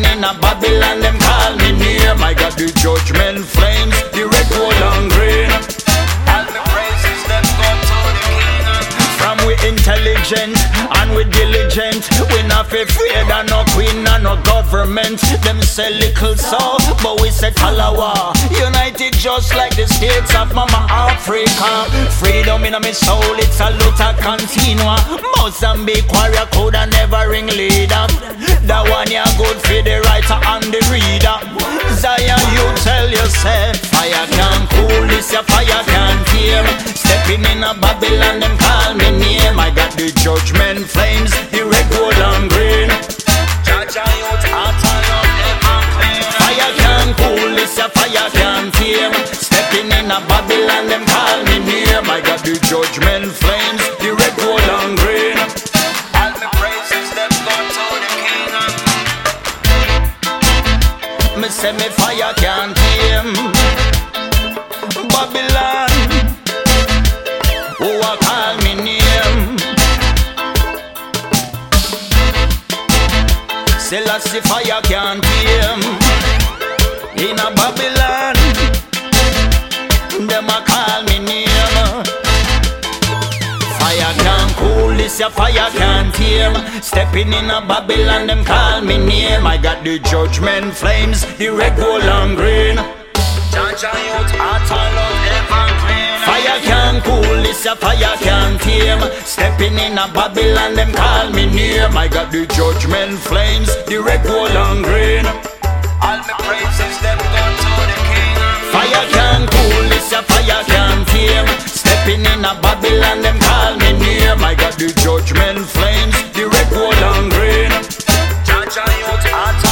in a Babylon, them call me name. I got the judgment flames, the red, gold and green. All the praises them go to the King. From we intelligent and we diligent, we not afraid of no queen and no government. Them say little so, but we say Talawa. United just like the states of Mama Africa. Freedom in my soul, it's a luta continua. Mozambique warrior could never ring leader. That one ya good for the writer and the reader. Zion, you tell yourself, fire can't cool this, your fire can't tame. Stepping in a Babylon, them call me name. I got the judgment flames, the red, gold and green. Jaja, youth, heart and love, never clean. Fire can't cool this, your fire can't tame. Stepping in a Babylon, them call me name. I got the judgment flames, the red, gold and green. All the praises them go to the King. Me say me fire can't tame Babylon. Who a call me name? Selassie fire can't tame. In a Babylon, them a call me name. Fire can't cool this, your fire can't tame. Stepping in a Babylon, them call me name. I got the judgment flames, the red, gold and green. Jaja, youth, heart and love, never clean. Fire can't cool this, your fire can't tame. Stepping in a Babylon, them call me name. I got the judgment flames, the red, gold and green. All my praises them go to the King. Fire can't cool this, your fire can't tame. Stepping in a Babylon, them call me name. I got the judgment flames, the red, gold and green. Jaja, youth, heart